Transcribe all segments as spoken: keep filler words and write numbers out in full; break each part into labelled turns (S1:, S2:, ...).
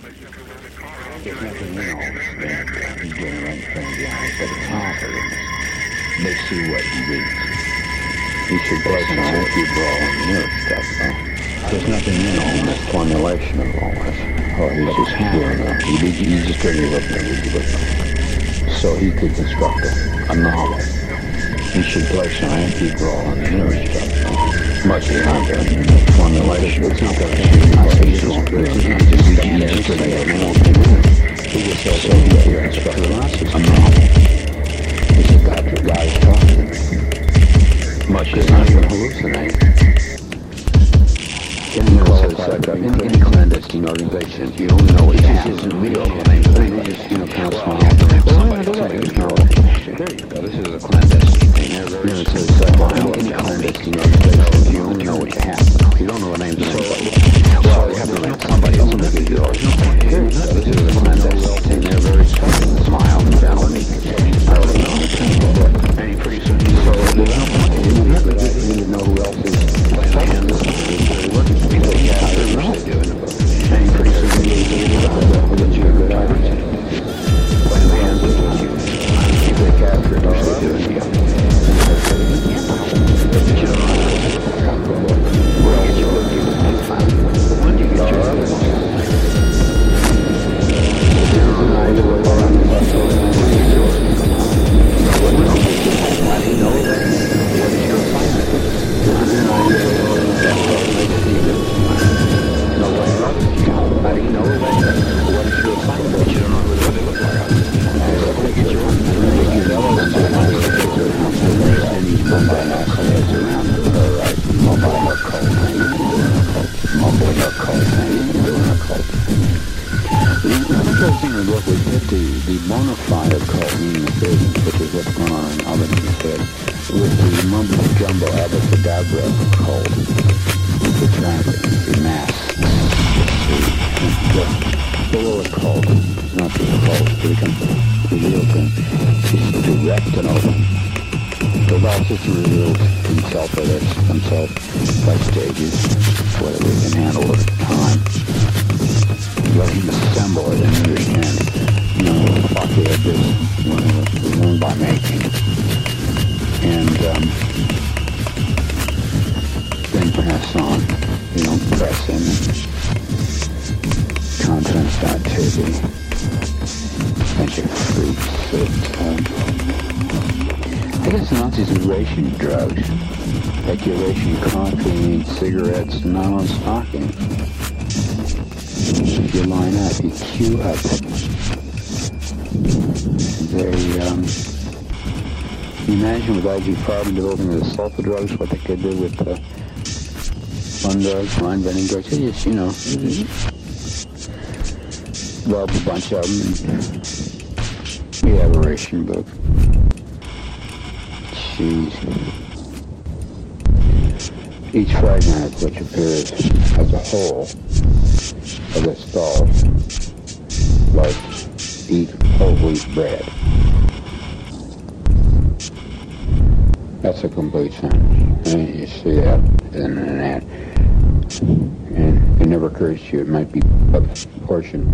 S1: There's nothing in all this that uh, he's doing anything behind, but it's confidence. They see what he reads. He should play some anti-brawl and mirror stuff, though. There's nothing in all this formulation of all this. Oh, he's just doing that. He, he, he's just doing it with so he could construct a, a novel. He should play some anti-brawl and mirror stuff, though. Much behind the formulation. It's not going to be I say he's just good. He just doing it more than he just says so he can construct a novel. This is Doctor Guy's talking. Much is not going to hallucinate. Any any, any clandestine organization, you only know what you have. This isn't real. They just, you know, kind of small. Somebody will tell you, no. There you go. This is a clandestine thing. They're very simple. Any clandestine organization, you only know what you have. You don't know the names of anybody. Well, you have to let somebody else make it yours. Here you go. This is a clandestine thing. They're very smile and gentle. I don't know. And pretty soon you so there's no point. You didn't know who else is playing the hand. Working for people, yeah, they're really doing it. And pretty soon you get you a good opportunity. Playing the hands with you. If they capture it, they're doing it. But you don't know. Well, you look at it. When do you get your other one? Either way around the bus, when do you do it? Why do you know that? What is your assignment? No way up. How do you know that? What is your assignment? You don't know what they look like. So they get your own. They get your own. And he's mumbling our colors around her, right? Mumbling her cold thing. Mumbling her cold thing. Doing her cold thing. The other thing we look, we hit the, the bona fide occult, meaning the business, which is what's going on in Albany's head, with the mumbo-jumbo abracadabra occult, the traffic, the masks, the, the little occult, not the occult, it becomes the real thing. It's direct and open. The Bell system reveals himself or this, himself by stages, whether we can handle it at the time. Let him assemble it and understand, you know, fuck it, this, we learn by making. And um, then pass on, you know, press in contents dot t v. Bunch of freaks that, um, I guess the Nazis were rationing drugs. Speculation, coffee, cigarettes, nylon stockings. If you line up, you queue up. They, um, you imagine with I G Farben developing the sulfa drugs, what they could do with uh, fun drugs, mind bending drugs. They just, you know, develop a bunch of them. And we have a ration book. Jeez. Each fragment which appears as a whole of the stall, like eat whole wheat bread. That's a complete sentence. And you see that in an ad. And it never occurs to you it might be a portion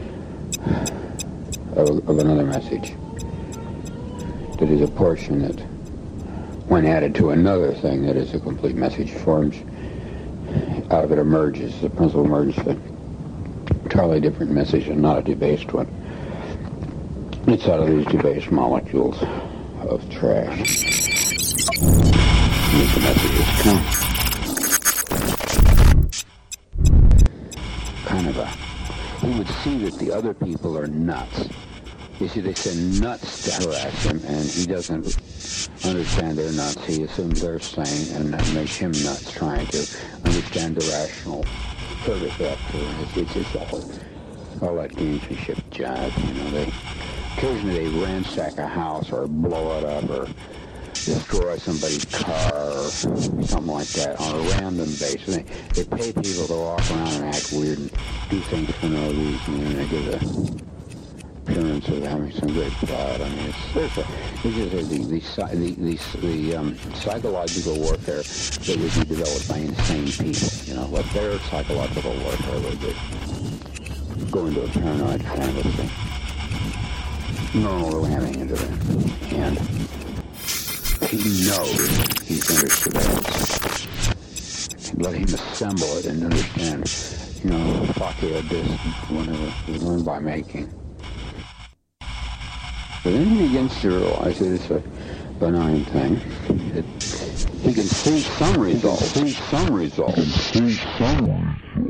S1: of, of another message. That is a portion that, when added to another thing that is a complete message, forms, out of it emerges, the principle emerges an entirely different message and not a debased one. It's out of these debased molecules of trash. Make the messages come. Kind of a, he would see that the other people are nuts. You see, they send nuts to harass him, and he doesn't understand they're nuts. He assumes they're sane, and that makes him nuts, trying to understand the rational purpose after. It's, it's just all, all that gamesmanship jive, you know. They occasionally they ransack a house or blow it up or destroy somebody's car or something like that on a random basis. They, they pay people to walk around and act weird and do things for no reason, and they give a appearance of having some great plot. I mean, it's, it's, a, it's just a, the, the, the, the, the um, psychological warfare that would be developed by insane people, you know, what their psychological warfare would be. go into a paranoid fantasy. Normal ramming into the hand. He knows he's under surveillance. Let him assemble it and understand, you know, fuck it, this, whatever, we learn by making. But then he begins to realize that it's a benign thing. It, he can see some results. See some results. See some results.